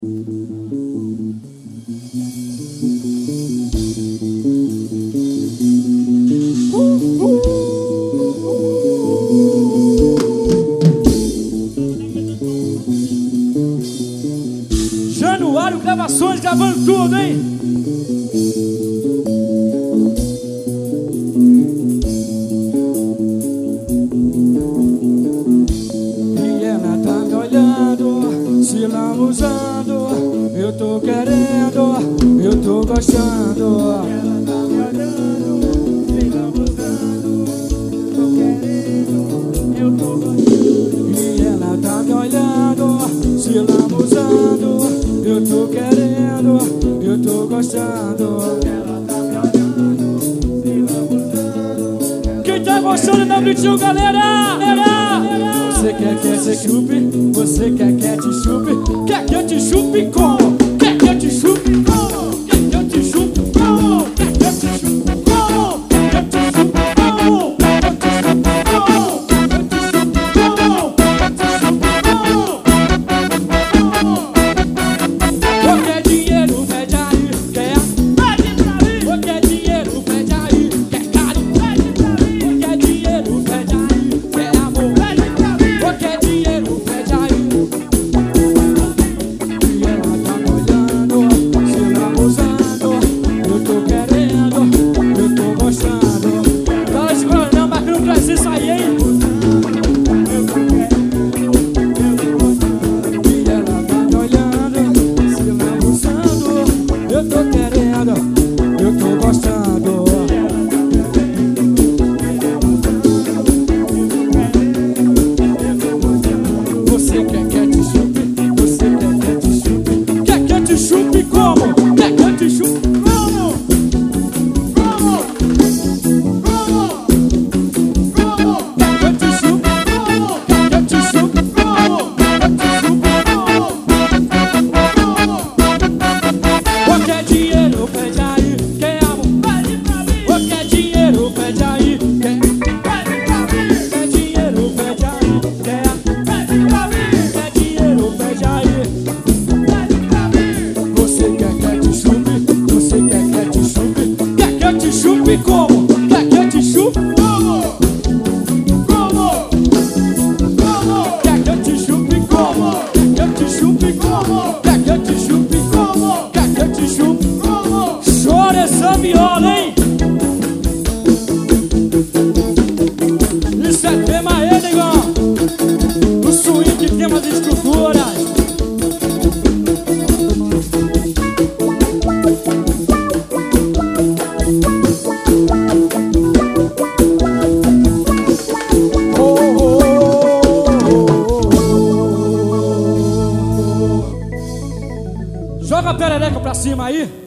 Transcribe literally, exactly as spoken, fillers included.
Januário Gravações, gravando tudo, hein? E ela tá me olhando, se lambuzando. Eu tô querendo, eu tô gostando. Ela tá me olhando, se lambuzando. Eu tô querendo, eu tô gostando. E ela tá me olhando, se lambuzando. Eu tô querendo, eu tô gostando. Ela tá me olhando, se lambuzando. Quem tá gostando da Britinho, galera? galera? Você quer que eu te chupe? Você quer que eu te chupe? Quer que eu te chupe como? Quer que eu te chupe como? Quer que eu te chupe como? Quer que eu te chupe como? Quer que eu te chupe como? Quer que eu te chupe como? Quer que eu te chupe como? Quer que eu te chupe como? Ou quer dinheiro, pede aí, quer? Pede pra mim! Ou quer dinheiro, pede aí, quer caro? Pede pra mim! Ou quer dinheiro, pede aí, quer amor? Pede pra mim! Ou quer dinheiro, pede aí. E ela tá me olhando, se lambuzando. Eu tô querendo, eu tô gostando. Fala de coronel, bacana pra você sair, hein? E ela tá me olhando, se lambuzando. Eu tô querendo, eu tô gostando. Você quer que eu te chupe? Você quer que eu te chupe? Quer que eu te chupe como? Quer que eu te chupe como? Como? Como? Como? Quer que eu te chupe como? Quer que eu te chupe como? Quer que eu te chupe como? Ou quer dinheiro, pede aí, quer amor? Pede pra mim! Ou quer dinheiro, pede aí, quer? Pede pra mim! Quer dinheiro, pede aí, quer? Pede pra mim! Quer dinheiro, pede aí, pede pra mim! Você quer que eu te chupe? Você quer que eu te chupe? Quer que eu te chupe como? Quer que eu te chupe como? Como? Como? Quer que eu te chupe como? Quer que eu te chupe como? Quer que eu te chupe como? Quer que eu te chupe como? Chora essa viola, hein? Isso é tema aí, negão. O swing que tem umas estruturas. Oh, oh, oh, oh, oh. Joga a perereca pra cima aí.